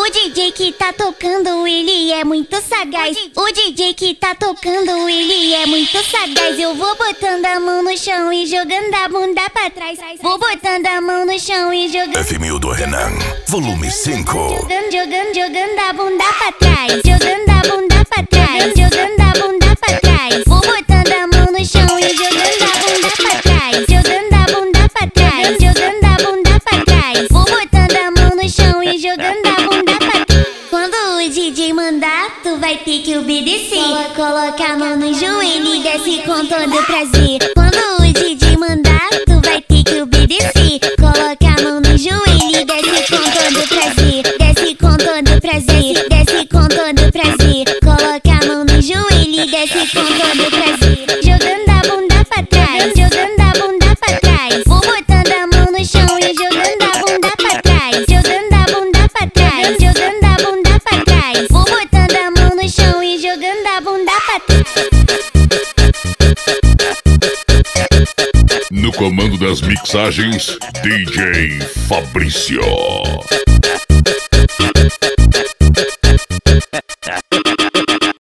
O DJ que tá tocando, ele é muito sagaz. O DJ que tá tocando, ele é muito sagaz. Eu vou botando a mão no chão e jogando a bunda pra trás. Vou botando a mão no chão e jogando. FMU do Renan, volume 5. Jogando a bunda pra trás. Jogando a bunda pra trás. Jogando a bunda pra trás. Vou botando a mão no chão e jogando a bunda pra trás. Jogando a bunda pra trás. Jogando a bunda pra trás. Vou botando a mão no chão e jogando a bunda pra trás. Quando o DJ mandar, tu vai ter que obedecer. Coloca a mão no joelho e desce com todo prazer. Quando o DJ mandar, tu vai ter que obedecer. Coloca a mão no joelho e desce com todo prazer. Desce com todo prazer. Desce com todo prazer. Coloca a mão no joelho e desce com todo prazer. Jogando a bunda pra trás. Jogando a bunda pra trás. Vou botando a mão no chão e jogando a bunda pra trás. Jogando a bunda pra trás. Jogando a bunda pra trás. Vou botando a mão no chão e jogando a bunda pra trás. No comando das mixagens, DJ Fabrício.